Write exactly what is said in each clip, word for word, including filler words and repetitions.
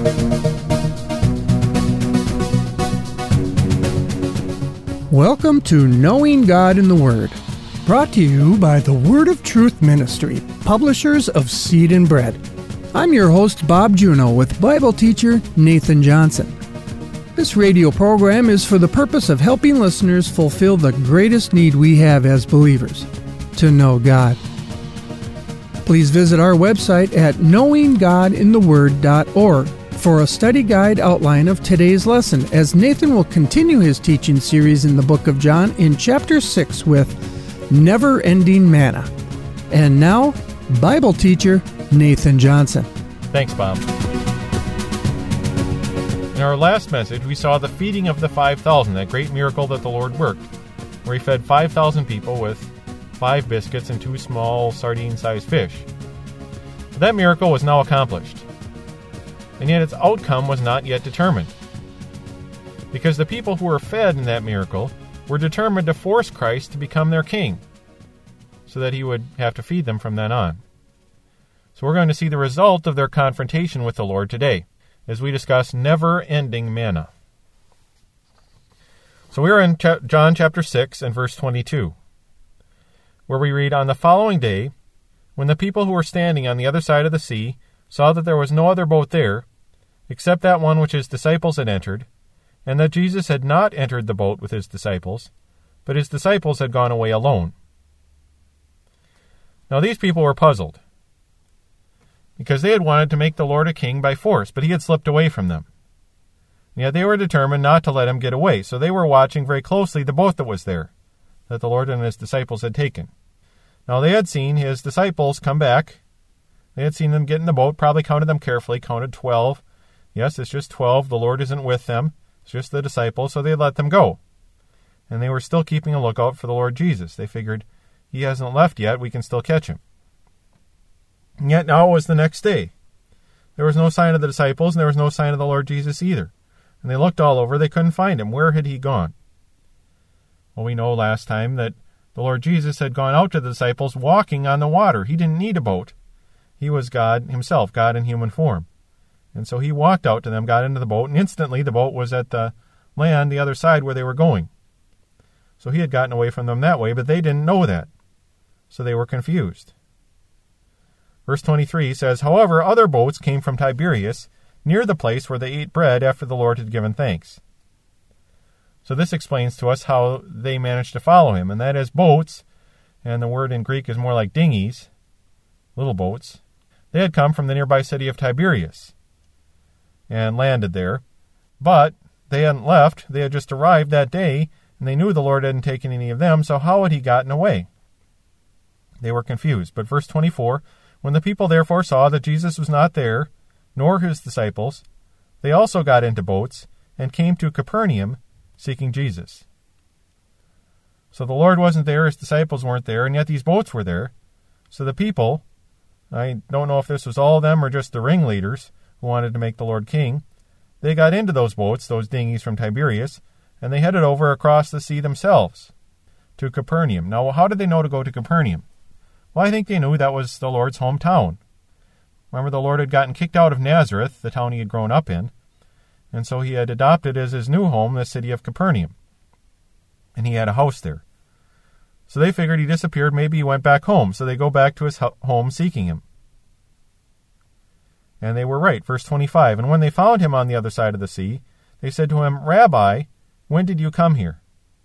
Welcome to Knowing God in the Word, brought to you by the Word of Truth Ministry, publishers of Seed and Bread. I'm your host, Bob Juneau, with Bible teacher Nathan Johnson. This radio program is for the purpose of helping listeners fulfill the greatest need we have as believers, to know God. Please visit our website at knowing god in the word dot org for a study guide outline of today's lesson, as Nathan will continue his teaching series in the book of John in chapter six with Never-Ending Manna. And now, Bible teacher Nathan Johnson. Thanks, Bob. In our last message, we saw the feeding of the five thousand, that great miracle that the Lord worked, where he fed five thousand people with five biscuits and two small sardine-sized fish. But that miracle was now accomplished, and yet its outcome was not yet determined, because the people who were fed in that miracle were determined to force Christ to become their king, so that he would have to feed them from then on. So we're going to see the result of their confrontation with the Lord today, as we discuss never-ending manna. So we are in John chapter six and verse twenty-two, where we read, "On the following day, when the people who were standing on the other side of the sea saw that there was no other boat there, except that one which his disciples had entered, and that Jesus had not entered the boat with his disciples, but his disciples had gone away alone." Now these people were puzzled, because they had wanted to make the Lord a king by force, but he had slipped away from them. And yet they were determined not to let him get away, so they were watching very closely the boat that was there, that the Lord and his disciples had taken. Now they had seen his disciples come back. They had seen them get in the boat, probably counted them carefully, counted twelve. Yes, it's just twelve. The Lord isn't with them. It's just the disciples, so they let them go. And they were still keeping a lookout for the Lord Jesus. They figured, he hasn't left yet, we can still catch him. And yet now it was the next day. There was no sign of the disciples, and there was no sign of the Lord Jesus either. And they looked all over, they couldn't find him. Where had he gone? Well, we know last time that the Lord Jesus had gone out to the disciples walking on the water. He didn't need a boat. He was God himself, God in human form. And so he walked out to them, got into the boat, and instantly the boat was at the land, the other side where they were going. So he had gotten away from them that way, but they didn't know that. So they were confused. Verse twenty-three says, "However, other boats came from Tiberias, near the place where they ate bread after the Lord had given thanks." So this explains to us how they managed to follow him, and that is boats, and the word in Greek is more like dinghies, little boats. They had come from the nearby city of Tiberias and landed there, but they hadn't left. They had just arrived that day, and they knew the Lord hadn't taken any of them, so how had he gotten away? They were confused. But verse twenty-four, "When the people therefore saw that Jesus was not there, nor his disciples, they also got into boats and came to Capernaum, seeking Jesus." So the Lord wasn't there, his disciples weren't there, and yet these boats were there. So the people, I don't know if this was all of them or just the ringleaders who wanted to make the Lord king, they got into those boats, those dinghies from Tiberias, and they headed over across the sea themselves to Capernaum. Now, how did they know to go to Capernaum? Well, I think they knew that was the Lord's hometown. Remember, the Lord had gotten kicked out of Nazareth, the town he had grown up in, and so he had adopted as his new home the city of Capernaum. And he had a house there. So they figured he disappeared, maybe he went back home. So they go back to his home seeking him. And they were right. Verse twenty-five, "And when they found him on the other side of the sea, they said to him, 'Rabbi, when did you come here?'"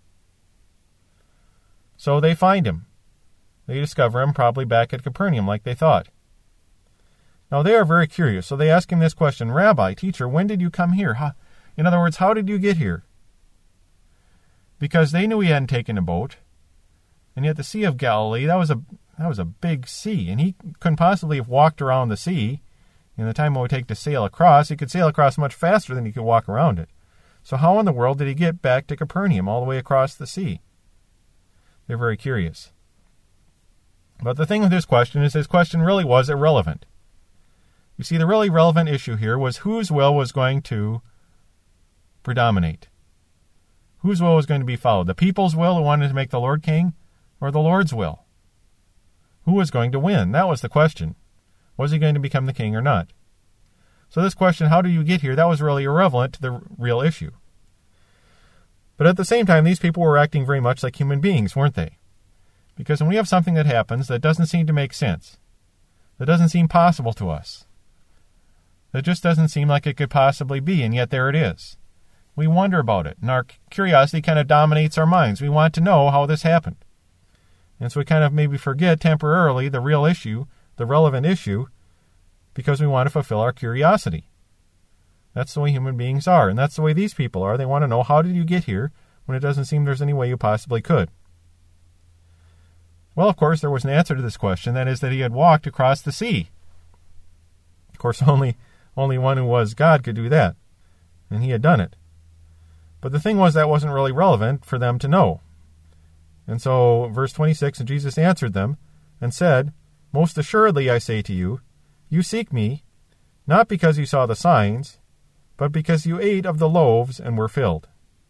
So they find him. They discover him probably back at Capernaum like they thought. Now they are very curious, so they ask him this question, "Rabbi, teacher, when did you come here?" How, in other words, how did you get here? Because they knew he hadn't taken a boat, and yet the Sea of Galilee, that was a that was a big sea, and he couldn't possibly have walked around the sea. In the time it would take to sail across, he could sail across much faster than he could walk around it. So how in the world did he get back to Capernaum all the way across the sea? They're very curious. But the thing with this question is his question really was irrelevant. You see, the really relevant issue here was whose will was going to predominate. Whose will was going to be followed? The people's will who wanted to make the Lord king, or the Lord's will? Who was going to win? That was the question. Was he going to become the king or not? So this question, how do you get here, that was really irrelevant to the real issue. But at the same time, these people were acting very much like human beings, weren't they? Because when we have something that happens that doesn't seem to make sense, that doesn't seem possible to us, that just doesn't seem like it could possibly be, and yet there it is. We wonder about it, and our curiosity kind of dominates our minds. We want to know how this happened. And so we kind of maybe forget temporarily the real issue, the relevant issue, because we want to fulfill our curiosity. That's the way human beings are, and that's the way these people are. They want to know, how did you get here when it doesn't seem there's any way you possibly could? Well, of course, there was an answer to this question. That is that he had walked across the sea. Of course, only, only one who was God could do that, and he had done it. But the thing was, that wasn't really relevant for them to know. And so, verse twenty-six, and Jesus answered them and said, "Most assuredly I say to you, you seek me, not because you saw the signs, but because you ate of the loaves and were filled."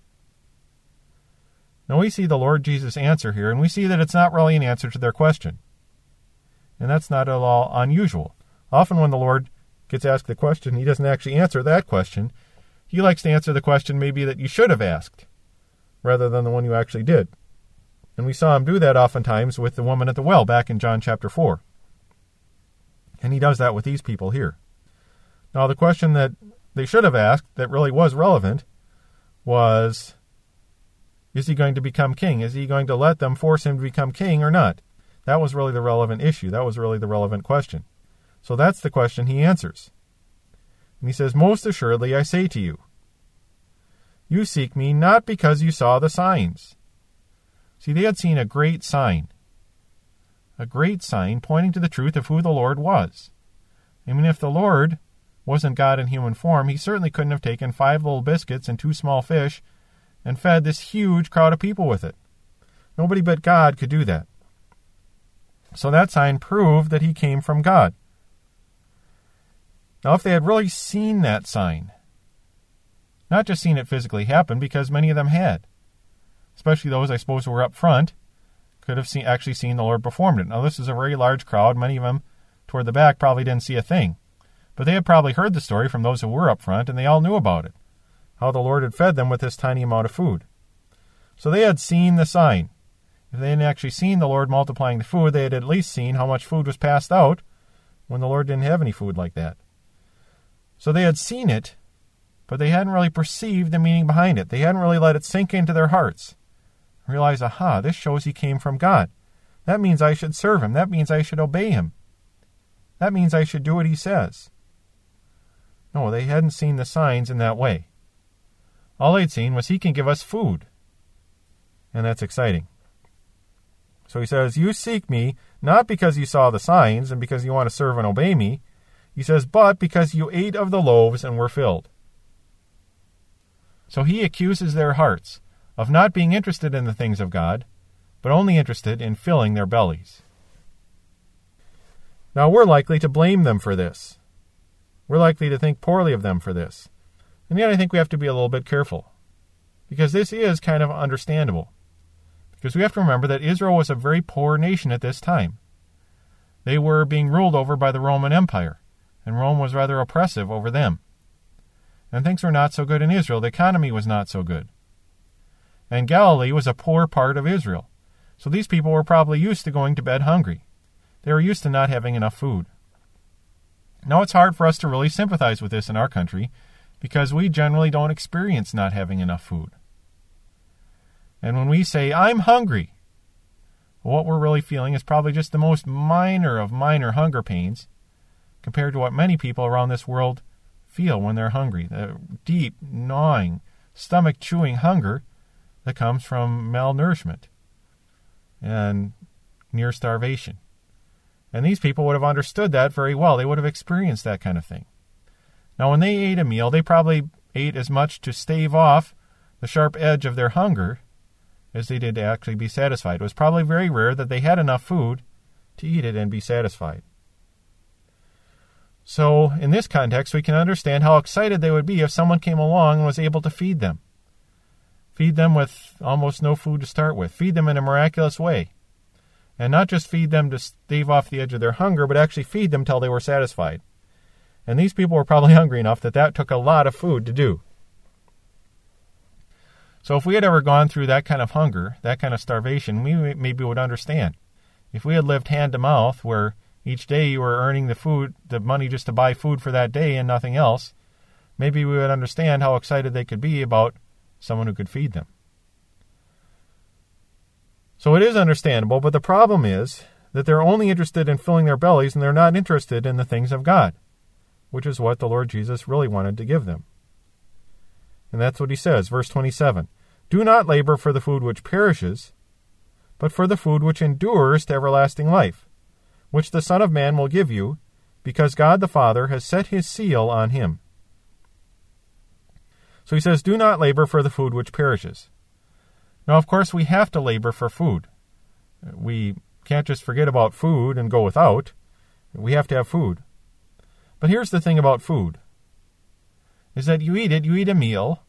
Now we see the Lord Jesus answer here, and we see that it's not really an answer to their question. And that's not at all unusual. Often when the Lord gets asked the question, he doesn't actually answer that question. He likes to answer the question maybe that you should have asked, rather than the one you actually did. And we saw him do that oftentimes with the woman at the well back in John chapter four. And he does that with these people here. Now the question that they should have asked, that really was relevant, was, is he going to become king? Is he going to let them force him to become king or not? That was really the relevant issue. That was really the relevant question. So that's the question he answers. And he says, "Most assuredly I say to you, you seek me not because you saw the signs." See, they had seen a great sign. A great sign pointing to the truth of who the Lord was. I mean, if the Lord wasn't God in human form, he certainly couldn't have taken five little biscuits and two small fish and fed this huge crowd of people with it. Nobody but God could do that. So that sign proved that he came from God. Now, if they had really seen that sign, not just seen it physically happen, because many of them had, especially those, I suppose, who were up front, could have seen, actually seen the Lord perform it. Now, this is a very large crowd. Many of them toward the back probably didn't see a thing. But they had probably heard the story from those who were up front, and they all knew about it, how the Lord had fed them with this tiny amount of food. So they had seen the sign. If they hadn't actually seen the Lord multiplying the food, they had at least seen how much food was passed out when the Lord didn't have any food like that. So they had seen it, but they hadn't really perceived the meaning behind it. They hadn't really let it sink into their hearts. Realize, aha, this shows he came from God. That means I should serve him. That means I should obey him. That means I should do what he says. No, they hadn't seen the signs in that way. All they'd seen was he can give us food. And that's exciting. So he says, you seek me not because you saw the signs and because you want to serve and obey me. He says, but because you ate of the loaves and were filled. So he accuses their hearts of not being interested in the things of God, but only interested in filling their bellies. Now we're likely to blame them for this. We're likely to think poorly of them for this. And yet I think we have to be a little bit careful, because this is kind of understandable. Because we have to remember that Israel was a very poor nation at this time. They were being ruled over by the Roman Empire, and Rome was rather oppressive over them. And things were not so good in Israel. The economy was not so good. And Galilee was a poor part of Israel. So these people were probably used to going to bed hungry. They were used to not having enough food. Now it's hard for us to really sympathize with this in our country, because we generally don't experience not having enough food. And when we say, I'm hungry, what we're really feeling is probably just the most minor of minor hunger pains compared to what many people around this world feel when they're hungry. The deep, gnawing, stomach-chewing hunger that comes from malnourishment and near starvation. And these people would have understood that very well. They would have experienced that kind of thing. Now, when they ate a meal, they probably ate as much to stave off the sharp edge of their hunger as they did to actually be satisfied. It was probably very rare that they had enough food to eat it and be satisfied. So, in this context, we can understand how excited they would be if someone came along and was able to feed them. Feed them with almost no food to start with. Feed them in a miraculous way. And not just feed them to stave off the edge of their hunger, but actually feed them till they were satisfied. And these people were probably hungry enough that that took a lot of food to do. So if we had ever gone through that kind of hunger, that kind of starvation, we maybe would understand. If we had lived hand to mouth, where each day you were earning the food, the money just to buy food for that day and nothing else, maybe we would understand how excited they could be about someone who could feed them. So it is understandable, but the problem is that they're only interested in filling their bellies and they're not interested in the things of God, which is what the Lord Jesus really wanted to give them. And that's what he says, verse twenty-seven. Do not labor for the food which perishes, but for the food which endures to everlasting life, which the Son of Man will give you, because God the Father has set his seal on him. So he says, do not labor for the food which perishes. Now, of course, we have to labor for food. We can't just forget about food and go without. We have to have food. But here's the thing about food, is that you eat it, you eat a meal,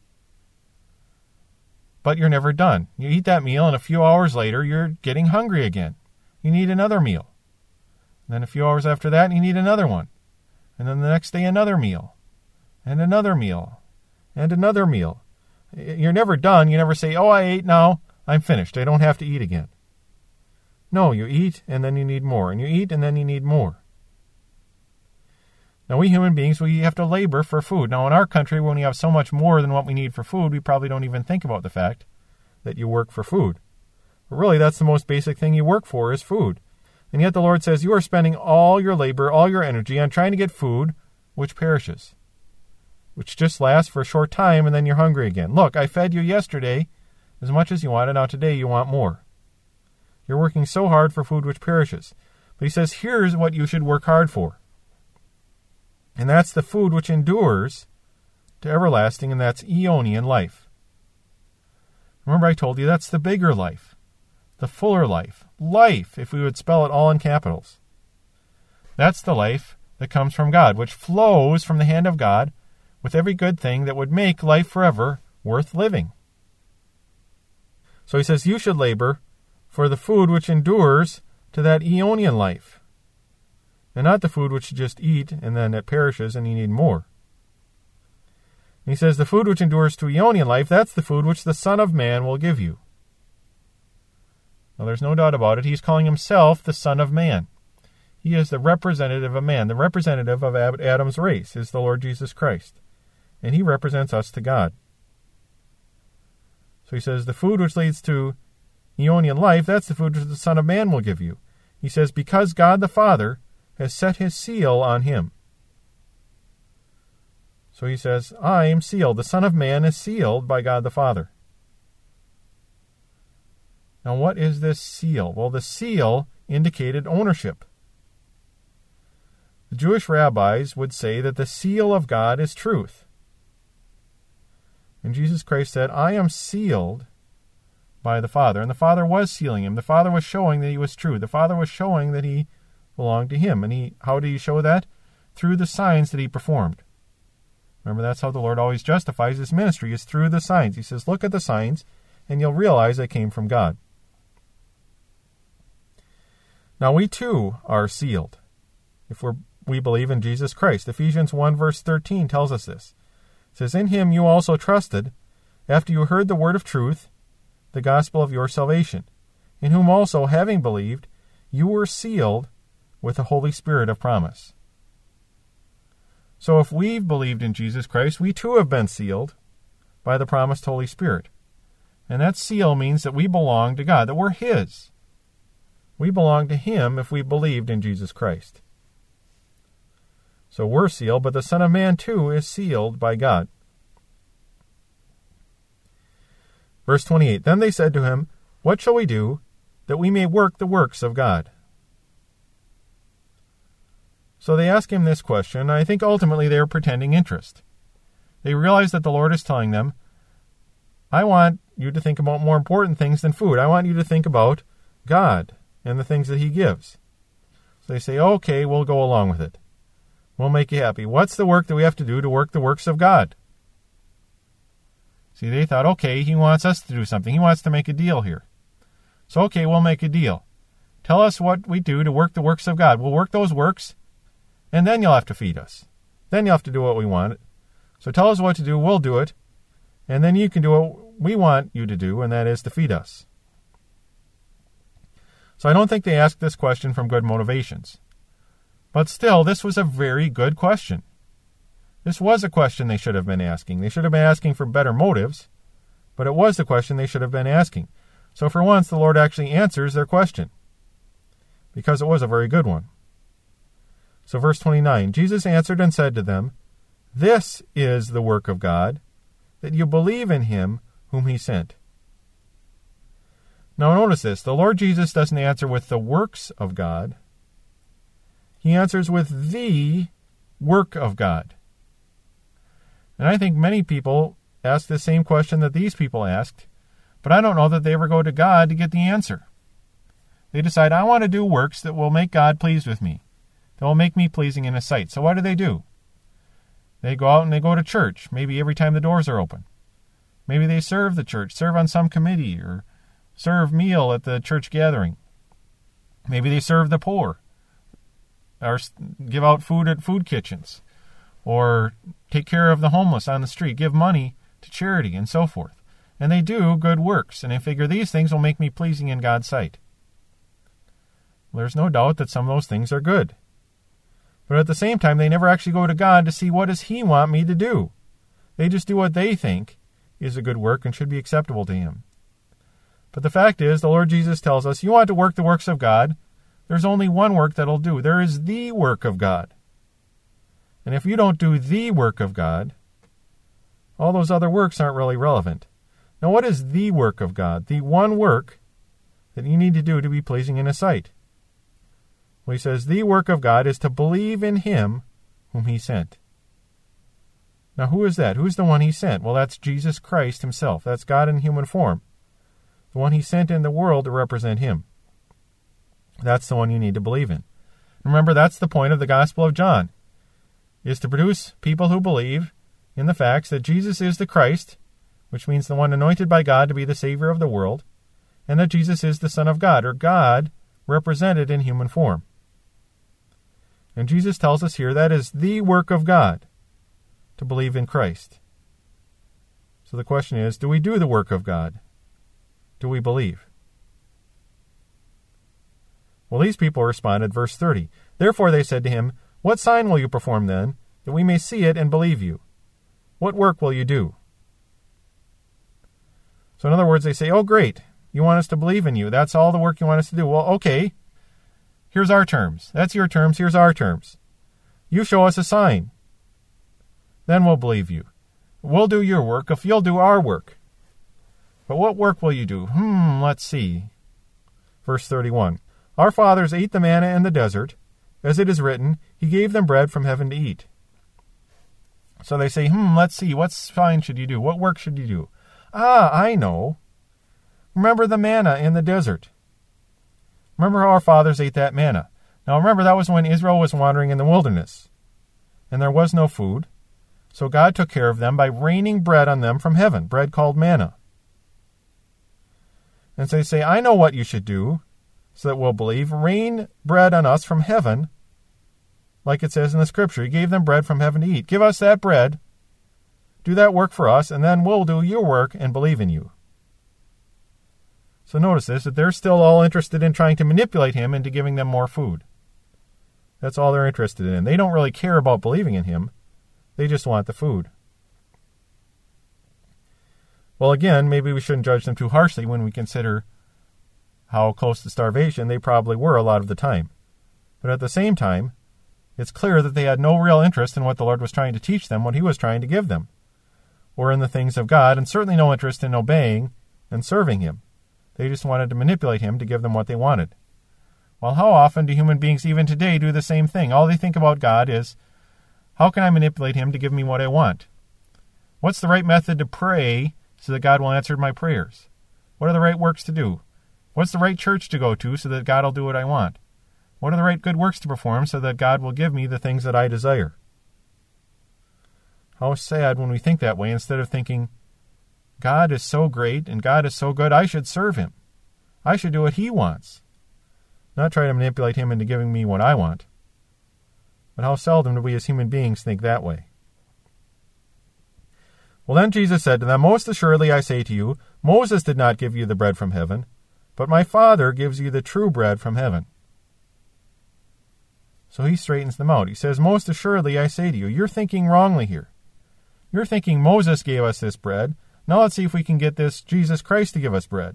but you're never done. You eat that meal, and a few hours later, you're getting hungry again. You need another meal. And then a few hours after that, you need another one. And then the next day, another meal. And another meal. And another meal. You're never done. You never say, oh, I ate now. I'm finished. I don't have to eat again. No, you eat, and then you need more. And you eat, and then you need more. Now, we human beings, we have to labor for food. Now, in our country, when we have so much more than what we need for food, we probably don't even think about the fact that you work for food. But really, that's the most basic thing you work for is food. And yet the Lord says you are spending all your labor, all your energy on trying to get food which perishes, which just lasts for a short time, and then you're hungry again. Look, I fed you yesterday as much as you wanted. Now today you want more. You're working so hard for food which perishes. But he says, here's what you should work hard for. And that's the food which endures to everlasting, and that's Aeonian life. Remember I told you that's the bigger life, the fuller life. Life, if we would spell it all in capitals. That's the life that comes from God, which flows from the hand of God with every good thing that would make life forever worth living. So he says, you should labor for the food which endures to that Aeonian life, and not the food which you just eat and then it perishes and you need more. And he says, the food which endures to Aeonian life, that's the food which the Son of Man will give you. Now, there's no doubt about it. He's calling himself the Son of Man. He is the representative of man. The representative of Adam's race is the Lord Jesus Christ. And he represents us to God. So he says, the food which leads to Aeonian life, that's the food which the Son of Man will give you. He says, because God the Father has set his seal on him. So he says, I am sealed. The Son of Man is sealed by God the Father. Now, what is this seal? Well, the seal indicated ownership. The Jewish rabbis would say that the seal of God is truth. And Jesus Christ said, I am sealed by the Father. And the Father was sealing him. The Father was showing that he was true. The Father was showing that he belonged to him. And he, how did he show that? Through the signs that he performed. Remember, that's how the Lord always justifies his ministry, is through the signs. He says, look at the signs, and you'll realize they came from God. Now, we too are sealed if we're, we believe in Jesus Christ. Ephesians one verse thirteen tells us this. It says, in him you also trusted, after you heard the word of truth, the gospel of your salvation, in whom also, having believed, you were sealed with the Holy Spirit of promise. So if we've believed in Jesus Christ, we too have been sealed by the promised Holy Spirit. And that seal means that we belong to God, that we're his. We belong to him if we believed in Jesus Christ. So we're sealed, but the Son of Man too is sealed by God. Verse twenty-eight, then they said to him, what shall we do that we may work the works of God? So they ask him this question, and I think ultimately they are pretending interest. They realize that the Lord is telling them, I want you to think about more important things than food. I want you to think about God and the things that he gives. So they say, okay, we'll go along with it. We'll make you happy. What's the work that we have to do to work the works of God? See, they thought, okay, he wants us to do something. He wants to make a deal here. So, okay, we'll make a deal. Tell us what we do to work the works of God. We'll work those works, and then you'll have to feed us. Then you have to do what we want. So tell us what to do, we'll do it, and then you can do what we want you to do, and that is to feed us. So I don't think they asked this question from good motivations. But still, this was a very good question. This was a question they should have been asking. They should have been asking for better motives, but it was the question they should have been asking. So for once, the Lord actually answers their question, because it was a very good one. So verse twenty-nine, Jesus answered and said to them, "This is the work of God, that you believe in him whom he sent." Now notice this, the Lord Jesus doesn't answer with the works of God. He answers with the work of God. And I think many people ask the same question that these people asked, but I don't know that they ever go to God to get the answer. They decide, I want to do works that will make God pleased with me, that will make me pleasing in his sight. So what do they do? They go out and they go to church, maybe every time the doors are open. Maybe they serve the church, serve on some committee, or serve meal at the church gathering. Maybe they serve the poor, or give out food at food kitchens, or take care of the homeless on the street, give money to charity, and so forth. And they do good works, and they figure these things will make me pleasing in God's sight. Well, there's no doubt that some of those things are good. But at the same time, they never actually go to God to see what does he want me to do. They just do what they think is a good work and should be acceptable to him. But the fact is, the Lord Jesus tells us, you want to work the works of God, there's only one work that'll do. There is the work of God. And if you don't do the work of God, all those other works aren't really relevant. Now, what is the work of God? The one work that you need to do to be pleasing in his sight. Well, he says, the work of God is to believe in him whom he sent. Now, who is that? Who's the one he sent? Well, that's Jesus Christ himself. That's God in human form. The one he sent in the world to represent him. That's the one you need to believe in. Remember, that's the point of the Gospel of John, is to produce people who believe in the facts that Jesus is the Christ, which means the one anointed by God to be the Savior of the world, and that Jesus is the Son of God, or God represented in human form. And Jesus tells us here that is the work of God, to believe in Christ. So the question is, do we do the work of God? Do we believe? Well, these people responded, verse thirty. Therefore they said to him, what sign will you perform then, that we may see it and believe you? What work will you do? So in other words, they say, oh great, you want us to believe in you. That's all the work you want us to do. Well, okay, here's our terms. That's your terms, here's our terms. You show us a sign. Then we'll believe you. We'll do your work if you'll do our work. But what work will you do? Hmm, let's see. Verse thirty-one. Our fathers ate the manna in the desert. As it is written, he gave them bread from heaven to eat. So they say, hmm, let's see. What sign should you do? What work should you do? Ah, I know. Remember the manna in the desert. Remember how our fathers ate that manna. Now remember, that was when Israel was wandering in the wilderness, and there was no food. So God took care of them by raining bread on them from heaven, bread called manna. And so they say, I know what you should do, so that we'll believe. Rain bread on us from heaven, like it says in the scripture. He gave them bread from heaven to eat. Give us that bread, do that work for us, and then we'll do your work and believe in you. So notice this, that they're still all interested in trying to manipulate him into giving them more food. That's all they're interested in. They don't really care about believing in him. They just want the food. Well, again, maybe we shouldn't judge them too harshly when we consider how close to starvation they probably were a lot of the time. But at the same time, it's clear that they had no real interest in what the Lord was trying to teach them, what he was trying to give them, or in the things of God, and certainly no interest in obeying and serving him. They just wanted to manipulate him to give them what they wanted. Well, how often do human beings even today do the same thing? All they think about God is, how can I manipulate him to give me what I want? What's the right method to pray so that God will answer my prayers? What are the right works to do? What's the right church to go to so that God will do what I want? What are the right good works to perform so that God will give me the things that I desire? How sad when we think that way instead of thinking, God is so great and God is so good, I should serve him. I should do what he wants, not try to manipulate him into giving me what I want. But how seldom do we as human beings think that way? Well, then Jesus said to them, most assuredly I say to you, Moses did not give you the bread from heaven, but my Father gives you the true bread from heaven. So he straightens them out. He says, most assuredly I say to you, you're thinking wrongly here. You're thinking Moses gave us this bread. Now let's see if we can get this Jesus Christ to give us bread.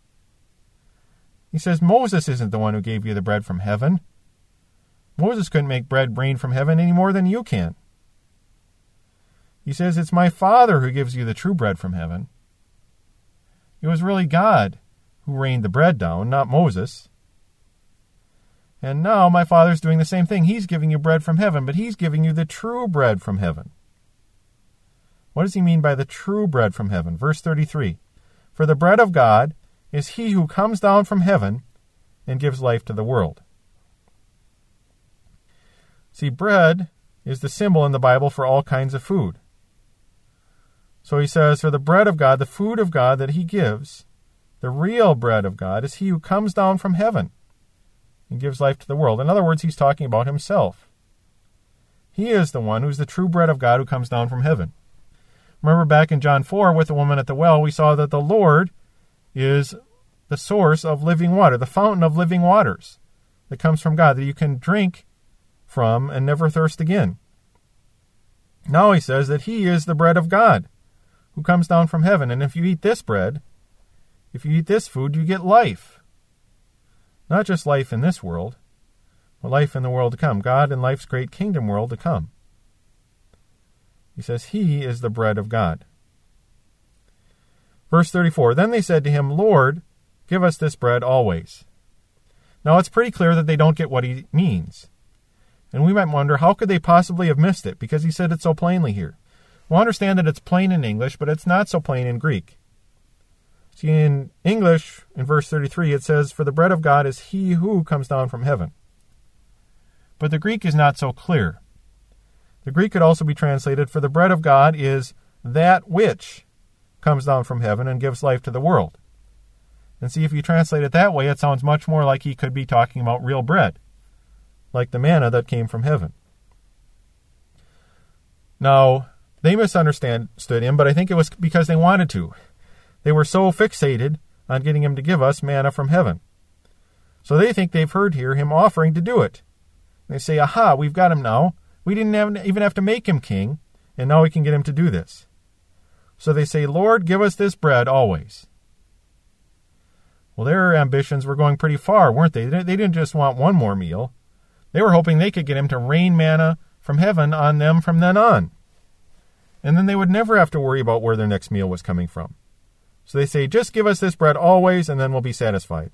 He says, Moses isn't the one who gave you the bread from heaven. Moses couldn't make bread rain from heaven any more than you can. He says, it's my Father who gives you the true bread from heaven. It was really God who rained the bread down, not Moses. And now my Father's doing the same thing. He's giving you bread from heaven, but he's giving you the true bread from heaven. What does he mean by the true bread from heaven? Verse thirty-three, for the bread of God is he who comes down from heaven and gives life to the world. See, bread is the symbol in the Bible for all kinds of food. So he says, for the bread of God, the food of God that he gives, the real bread of God, is he who comes down from heaven and gives life to the world. In other words, he's talking about himself. He is the one who's the true bread of God who comes down from heaven. Remember back in John four with the woman at the well, we saw that the Lord is the source of living water, the fountain of living waters that comes from God, that you can drink from and never thirst again. Now he says that he is the bread of God who comes down from heaven. And if you eat this bread, if you eat this food, you get life. Not just life in this world, but life in the world to come. God in life's great kingdom world to come. He says he is the bread of God. Verse thirty-four, then they said to him, Lord, give us this bread always. Now it's pretty clear that they don't get what he means. And we might wonder, how could they possibly have missed it? Because he said it so plainly here. We'll understand that it's plain in English, but it's not so plain in Greek. See, in English, in verse thirty-three, it says, for the bread of God is he who comes down from heaven. But the Greek is not so clear. The Greek could also be translated, for the bread of God is that which comes down from heaven and gives life to the world. And see, if you translate it that way, it sounds much more like he could be talking about real bread, like the manna that came from heaven. Now, they misunderstood him, but I think it was because they wanted to. They were so fixated on getting him to give us manna from heaven. So they think they've heard here him offering to do it. They say, aha, we've got him now. We didn't have, even have to make him king, and now we can get him to do this. So they say, Lord, give us this bread always. Well, their ambitions were going pretty far, weren't they? They didn't just want one more meal. They were hoping they could get him to rain manna from heaven on them from then on. And then they would never have to worry about where their next meal was coming from. So they say, just give us this bread always, and then we'll be satisfied.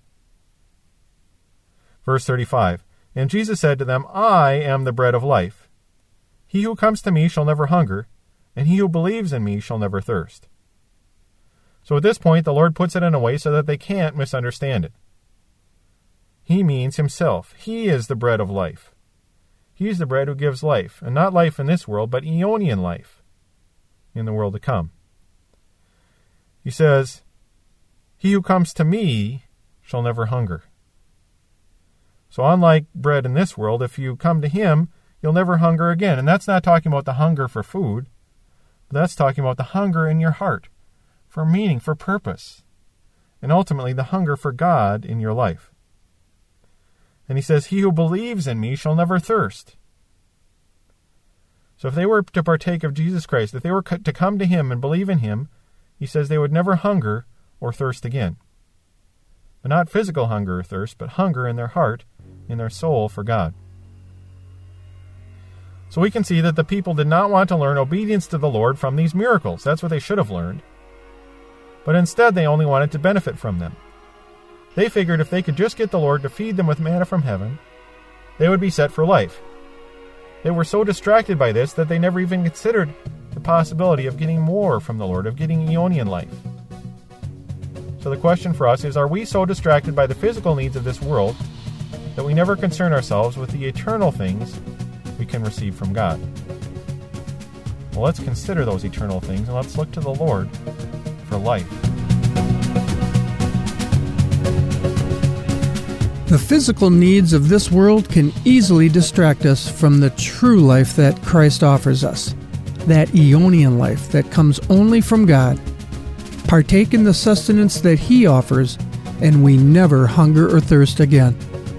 Verse thirty-five, and Jesus said to them, I am the bread of life. He who comes to me shall never hunger, and he who believes in me shall never thirst. So at this point, the Lord puts it in a way so that they can't misunderstand it. He means himself. He is the bread of life. He's the bread who gives life, and not life in this world, but Aeonian life in the world to come. He says, he who comes to me shall never hunger. So unlike bread in this world, if you come to him, you'll never hunger again. And that's not talking about the hunger for food, but that's talking about the hunger in your heart, for meaning, for purpose, and ultimately the hunger for God in your life. And he says, he who believes in me shall never thirst. So if they were to partake of Jesus Christ, if they were to come to him and believe in him, he says they would never hunger or thirst again. But not physical hunger or thirst, but hunger in their heart, in their soul for God. So we can see that the people did not want to learn obedience to the Lord from these miracles. That's what they should have learned. But instead they only wanted to benefit from them. They figured if they could just get the Lord to feed them with manna from heaven, they would be set for life. They were so distracted by this that they never even considered the possibility of getting more from the Lord, of getting Aeonian life. So the question for us is, are we so distracted by the physical needs of this world that we never concern ourselves with the eternal things we can receive from God? Well, let's consider those eternal things, and let's look to the Lord for life. The physical needs of this world can easily distract us from the true life that Christ offers us, that Aeonian life that comes only from God. Partake in the sustenance that He offers, and we never hunger or thirst again.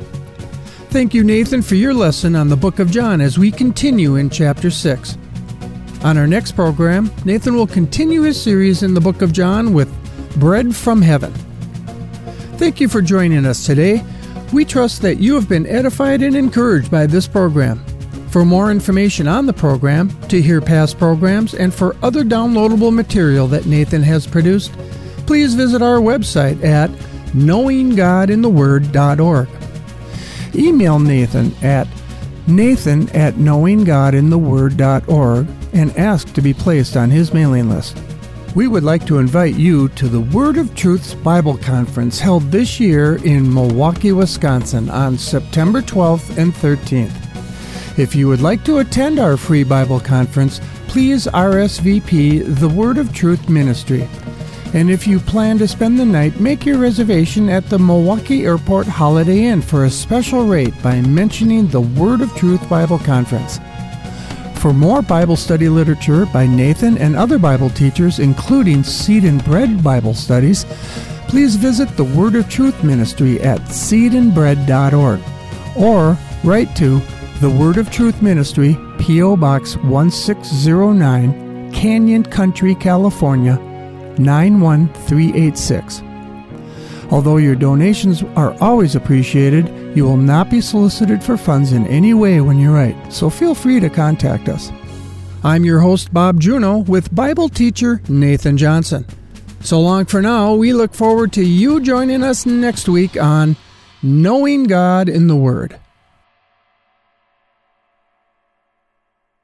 Thank you, Nathan, for your lesson on the book of John as we continue in chapter six. On our next program, Nathan will continue his series in the book of John with Bread from Heaven. Thank you for joining us today. We trust that you have been edified and encouraged by this program. For more information on the program, to hear past programs, and for other downloadable material that Nathan has produced, please visit our website at knowing god in the word dot org. Email Nathan at nathan at knowing god in the word dot org and ask to be placed on his mailing list. We would like to invite you to the Word of Truth's Bible Conference held this year in Milwaukee, Wisconsin on September twelfth and thirteenth. If you would like to attend our free Bible conference, please R S V P the Word of Truth Ministry. And if you plan to spend the night, make your reservation at the Milwaukee Airport Holiday Inn for a special rate by mentioning the Word of Truth Bible Conference. For more Bible study literature by Nathan and other Bible teachers, including Seed and Bread Bible studies, please visit the Word of Truth Ministry at seed and bread dot org or write to the Word of Truth Ministry, P O Box one six zero nine, Canyon Country, California, nine one three eight six. Although your donations are always appreciated, you will not be solicited for funds in any way when you write, so feel free to contact us. I'm your host, Bob Juno, with Bible teacher Nathan Johnson. So long for now. We look forward to you joining us next week on Knowing God in the Word.